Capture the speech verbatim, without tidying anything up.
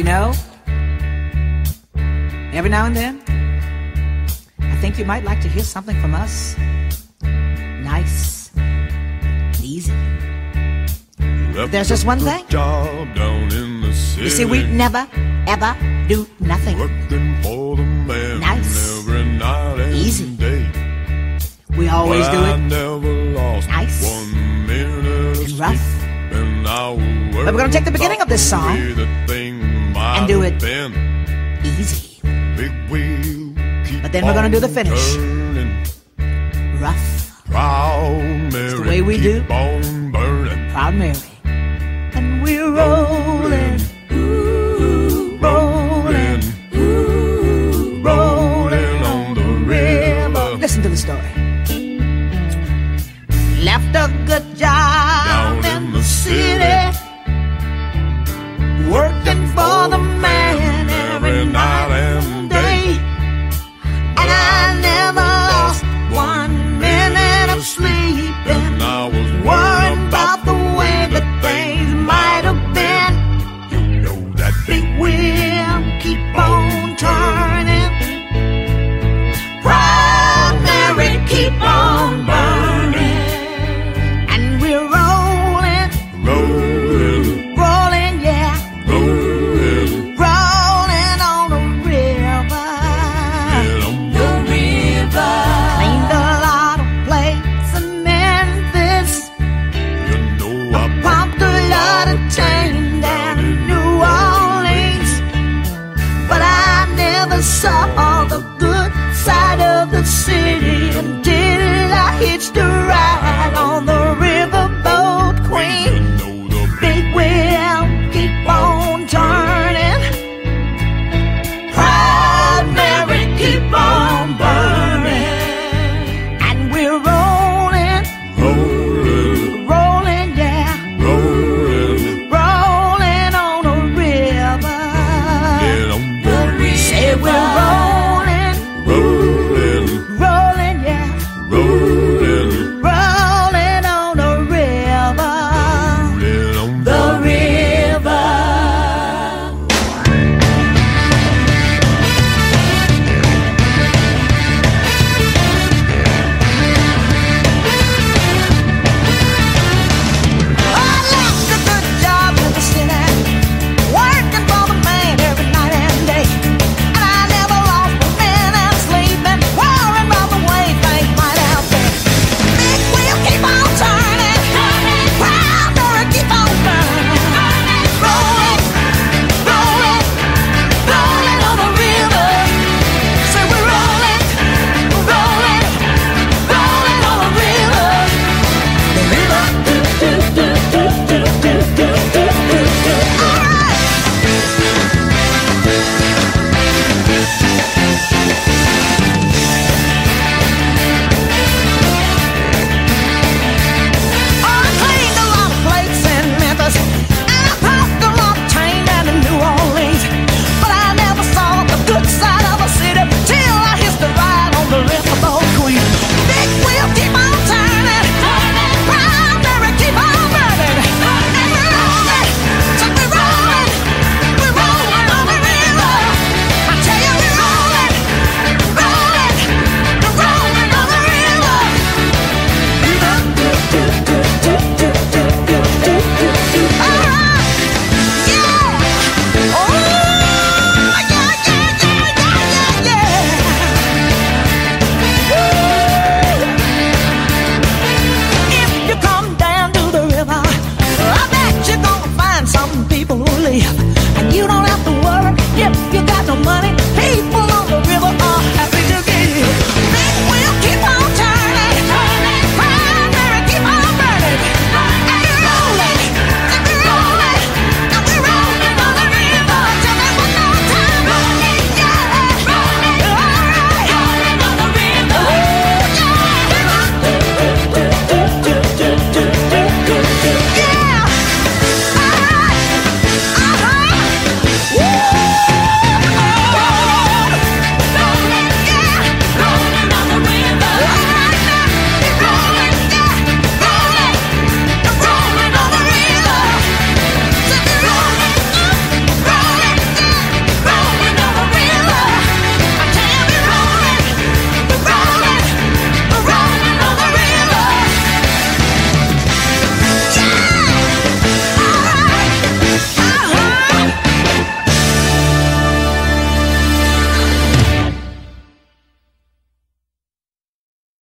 You know, every now and then, I think you might like to hear something from us. Nice, easy. But there's just one thing. You see, we never, ever do nothing. Nice, easy. We always do it nice and rough. But we're going to take the beginning of this song and do it easy. But then we're going to do the finish rough. It's the way we do Proud Mary. And we're rolling, ooh, rolling, ooh, rolling on the river. Listen to the story. Left a good job down in the city, working for the man every night and day, and I never lost one minute of sleep. And I was